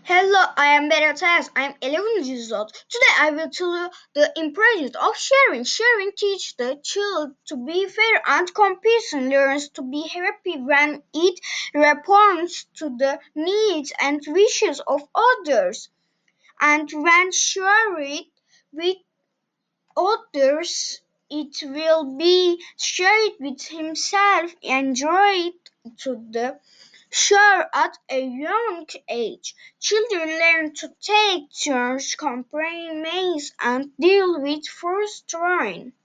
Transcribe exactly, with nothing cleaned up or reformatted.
Hello, I am Berat. I am eleven years old. Today I will tell you the importance of sharing. Sharing teaches the child to be fair and compassionate, learns to be happy when it responds to the needs and wishes of others. And when shared with others, it will be shared with himself, enjoyed to the Sure, at a young age, children learn to take turns, compromise, and deal with frustration.